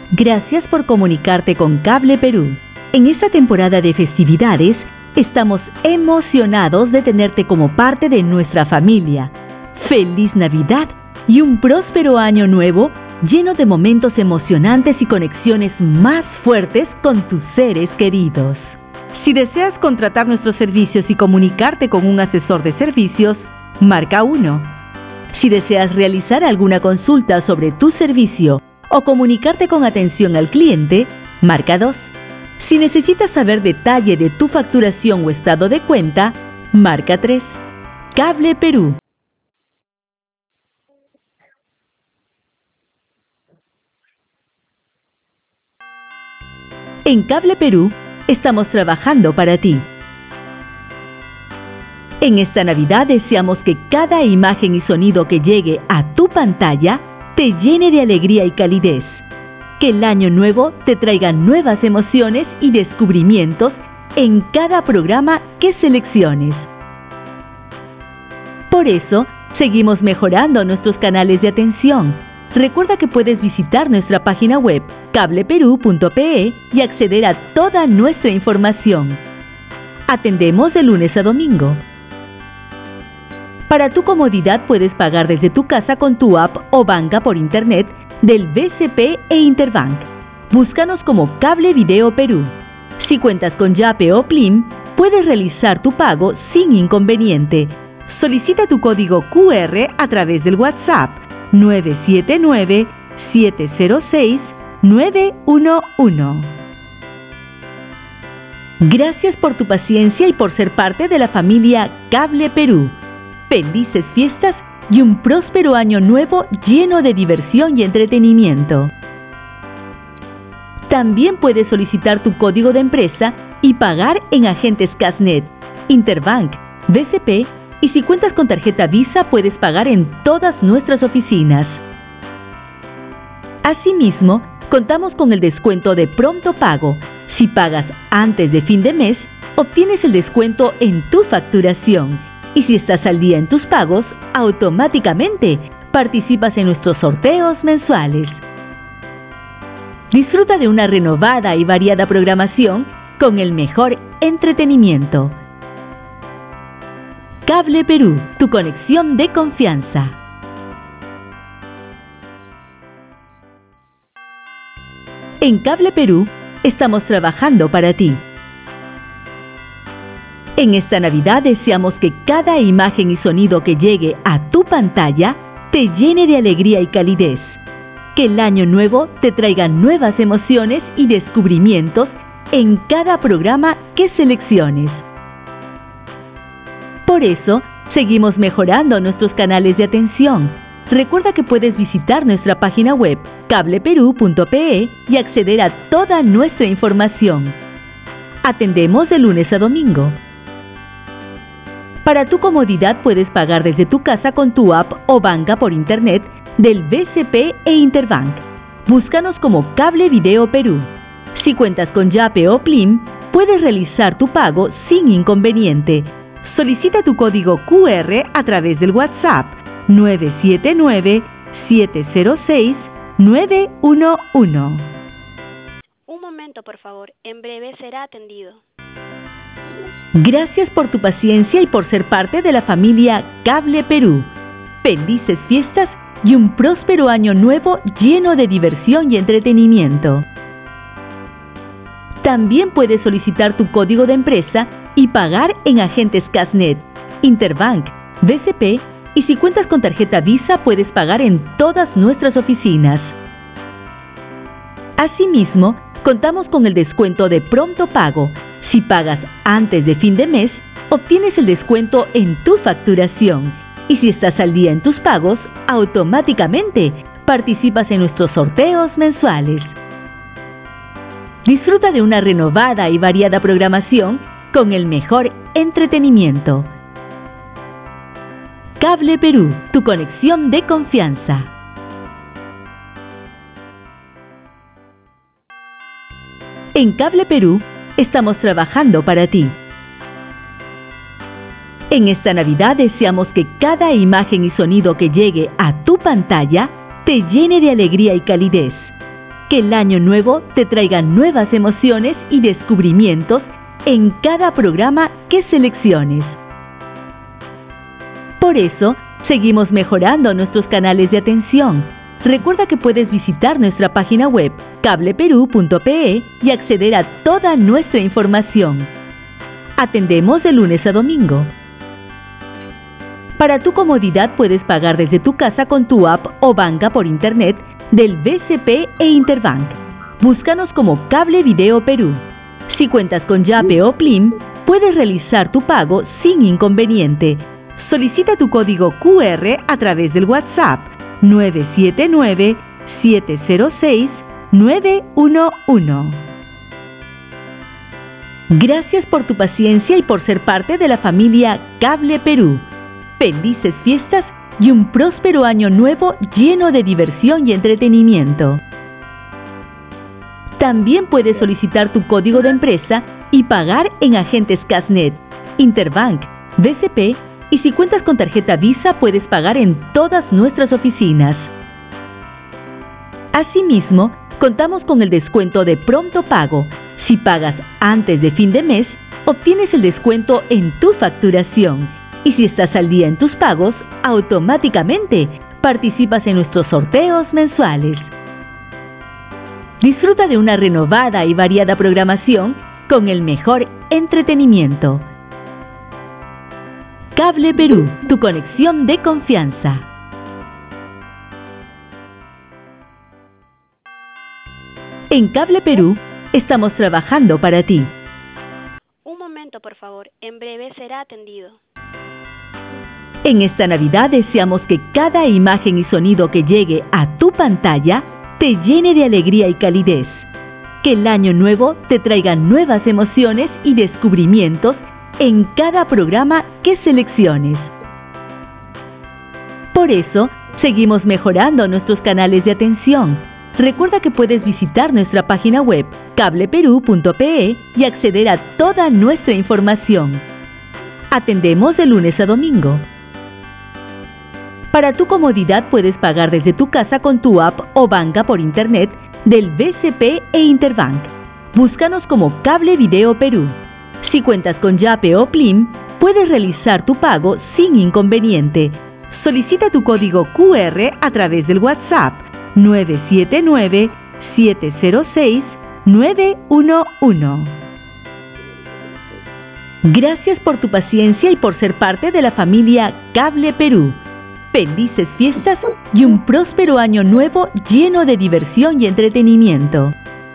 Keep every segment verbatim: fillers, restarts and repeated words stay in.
Gracias por comunicarte con Cable Perú. En esta temporada de festividades, estamos emocionados de tenerte como parte de nuestra familia. ¡Feliz Navidad y un próspero año nuevo lleno de momentos emocionantes y conexiones más fuertes con tus seres queridos! Si deseas contratar nuestros servicios y comunicarte con un asesor de servicios, marca uno. Si deseas realizar alguna consulta sobre tu servicio o comunicarte con atención al cliente, marca dos. Si necesitas saber detalle de tu facturación o estado de cuenta, marca tres. Cable Perú. En Cable Perú, estamos trabajando para ti. En esta Navidad deseamos que cada imagen y sonido que llegue a tu pantalla te llene de alegría y calidez. Que el año nuevo te traiga nuevas emociones y descubrimientos en cada programa que selecciones. Por eso, seguimos mejorando nuestros canales de atención. Recuerda que puedes visitar nuestra página web cable perú punto pe y acceder a toda nuestra información. Atendemos de lunes a domingo. Para tu comodidad puedes pagar desde tu casa con tu app o banca por internet del B C P e Interbank. Búscanos como Cable Video Perú. Si cuentas con Yape o Plim, puedes realizar tu pago sin inconveniente. Solicita tu código Q R a través del WhatsApp nueve siete nueve, siete cero seis, nueve uno uno. Gracias por tu paciencia y por ser parte de la familia Cable Perú. Felices fiestas y un próspero año nuevo lleno de diversión y entretenimiento. También puedes solicitar tu código de empresa y pagar en agentes Casnet, Interbank, B C P y si cuentas con tarjeta Visa puedes pagar en todas nuestras oficinas. Asimismo, contamos con el descuento de pronto pago. Si pagas antes de fin de mes, obtienes el descuento en tu facturación. Y si estás al día en tus pagos, automáticamente participas en nuestros sorteos mensuales. Disfruta de una renovada y variada programación con el mejor entretenimiento. Cable Perú, tu conexión de confianza. En Cable Perú, estamos trabajando para ti. En esta Navidad deseamos que cada imagen y sonido que llegue a tu pantalla te llene de alegría y calidez. Que el año nuevo te traiga nuevas emociones y descubrimientos en cada programa que selecciones. Por eso, seguimos mejorando nuestros canales de atención. Recuerda que puedes visitar nuestra página web cable perú punto pe y acceder a toda nuestra información. Atendemos de lunes a domingo. Para tu comodidad puedes pagar desde tu casa con tu app o banca por internet del B C P e Interbank. Búscanos como Cable Video Perú. Si cuentas con Yape o Plim, puedes realizar tu pago sin inconveniente. Solicita tu código Q R a través del WhatsApp nueve siete nueve, siete cero seis, nueve uno uno. Un momento, por favor. En breve será atendido. Gracias por tu paciencia y por ser parte de la familia Cable Perú. Felices fiestas y un próspero año nuevo lleno de diversión y entretenimiento. También puedes solicitar tu código de empresa y pagar en agentes Casnet, Interbank, B C P y si cuentas con tarjeta Visa puedes pagar en todas nuestras oficinas. Asimismo, contamos con el descuento de pronto pago. Si pagas antes de fin de mes, obtienes el descuento en tu facturación. Y si estás al día en tus pagos, automáticamente participas en nuestros sorteos mensuales. Disfruta de una renovada y variada programación con el mejor entretenimiento. Cable Perú, tu conexión de confianza. En Cable Perú, estamos trabajando para ti. En esta Navidad deseamos que cada imagen y sonido que llegue a tu pantalla te llene de alegría y calidez. Que el año nuevo te traiga nuevas emociones y descubrimientos en cada programa que selecciones. Por eso, seguimos mejorando nuestros canales de atención. Recuerda que puedes visitar nuestra página web cable perú punto pe y acceder a toda nuestra información. Atendemos de lunes a domingo. Para tu comodidad puedes pagar desde tu casa con tu app o banca por internet del B C P e Interbank. Búscanos como Cable Video Perú. Si cuentas con Yape o Plim, puedes realizar tu pago sin inconveniente. Solicita tu código Q R a través del WhatsApp nueve siete nueve, siete cero seis, nueve uno uno. Gracias por tu paciencia y por ser parte de la familia Cable Perú. Felices fiestas y un próspero año nuevo lleno de diversión y entretenimiento. También puedes solicitar tu código de empresa y pagar en agentes Casnet, Interbank, B C P y si cuentas con tarjeta Visa puedes pagar en todas nuestras oficinas. Asimismo, contamos con el descuento de pronto pago. Si pagas antes de fin de mes, obtienes el descuento en tu facturación. Y si estás al día en tus pagos, automáticamente participas en nuestros sorteos mensuales. Disfruta de una renovada y variada programación con el mejor entretenimiento. Cable Perú, tu conexión de confianza. En Cable Perú, estamos trabajando para ti. Un momento, por favor. En breve será atendido. En esta Navidad deseamos que cada imagen y sonido que llegue a tu pantalla te llene de alegría y calidez. Que el año nuevo te traiga nuevas emociones y descubrimientos en cada programa que selecciones. Por eso, seguimos mejorando nuestros canales de atención. Recuerda que puedes visitar nuestra página web cable perú punto pe y acceder a toda nuestra información. Atendemos de lunes a domingo. Para tu comodidad puedes pagar desde tu casa con tu app o banca por internet del B C P e Interbank. Búscanos como Cable Video Perú. Si cuentas con Yape o Plim, puedes realizar tu pago sin inconveniente. Solicita tu código Q R a través del WhatsApp nueve siete nueve, siete cero seis, nueve uno uno. Gracias por tu paciencia y por ser parte de la familia Cable Perú. Felices fiestas y un próspero año nuevo lleno de diversión y entretenimiento.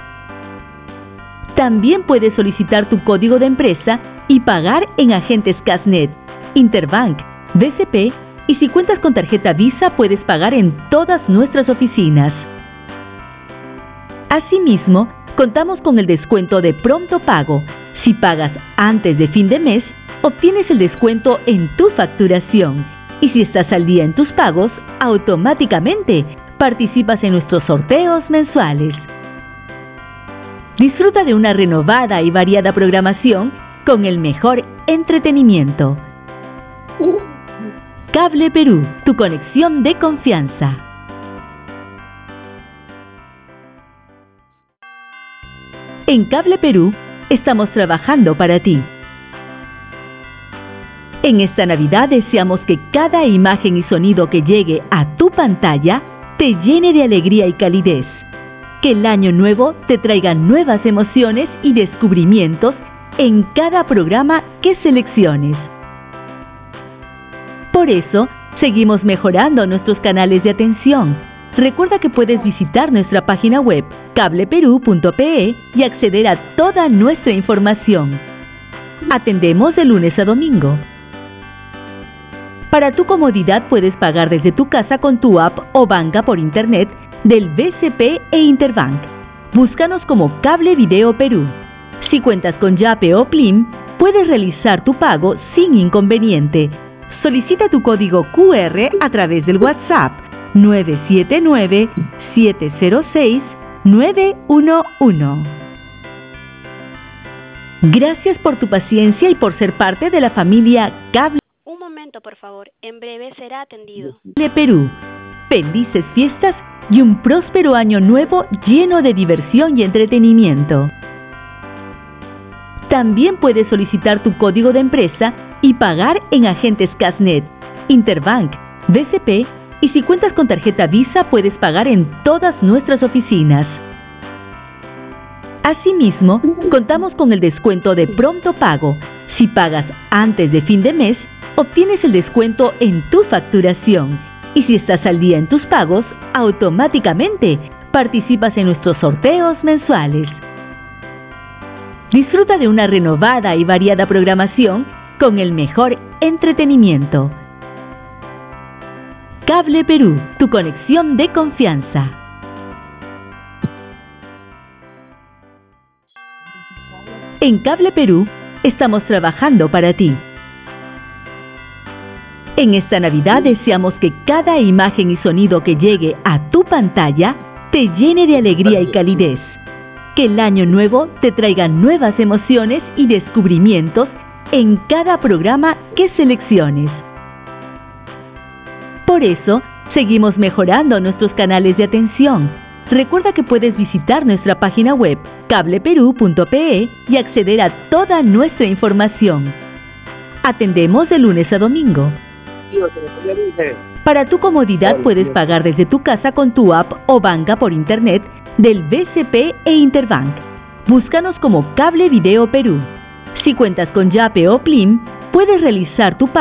También puedes solicitar tu código de empresa y pagar en agentes Casnet, Interbank, B C P y si cuentas con tarjeta Visa puedes pagar en todas nuestras oficinas. Asimismo, contamos con el descuento de pronto pago. Si pagas antes de fin de mes, obtienes el descuento en tu facturación. Y si estás al día en tus pagos, automáticamente participas en nuestros sorteos mensuales. Disfruta de una renovada y variada programación con el mejor entretenimiento. Cable Perú, tu conexión de confianza. En Cable Perú, estamos trabajando para ti. En esta Navidad deseamos que cada imagen y sonido que llegue a tu pantalla te llene de alegría y calidez. Que el año nuevo te traiga nuevas emociones y descubrimientos en cada programa que selecciones. Por eso, seguimos mejorando nuestros canales de atención. Recuerda que puedes visitar nuestra página web cable perú punto pe y acceder a toda nuestra información. Atendemos de lunes a domingo. Para tu comodidad puedes pagar desde tu casa con tu app o banca por internet del B C P e Interbank. Búscanos como Cable Video Perú. Si cuentas con Yape o Plim, puedes realizar tu pago sin inconveniente. Solicita tu código Q R a través del WhatsApp nueve siete nueve, siete cero seis, nueve uno uno. Gracias por tu paciencia y por ser parte de la familia Cable Un momento, por favor. En breve será atendido. Perú. Felices fiestas y un próspero año nuevo lleno de diversión y entretenimiento. También puedes solicitar tu código de empresa y pagar en agentes Casnet, Interbank, B C P, y si cuentas con tarjeta Visa puedes pagar en todas nuestras oficinas. Asimismo, contamos con el descuento de pronto pago. Si pagas antes de fin de mes, obtienes el descuento en tu facturación. Y si estás al día en tus pagos, automáticamente participas en nuestros sorteos mensuales. Disfruta de una renovada y variada programación con el mejor entretenimiento. Cable Perú, tu conexión de confianza. En Cable Perú, estamos trabajando para ti. En esta Navidad deseamos que cada imagen y sonido que llegue a tu pantalla te llene de alegría y calidez. Que el año nuevo te traiga nuevas emociones y descubrimientos en cada programa que selecciones. Por eso, seguimos mejorando nuestros canales de atención. Recuerda que puedes visitar nuestra página web cable perú punto pe y acceder a toda nuestra información. Atendemos de lunes a domingo. Para tu comodidad puedes pagar desde tu casa con tu app o banca por internet del B C P e Interbank. Búscanos como Cable Video Perú. Si cuentas con Yape o Plim, puedes realizar tu pago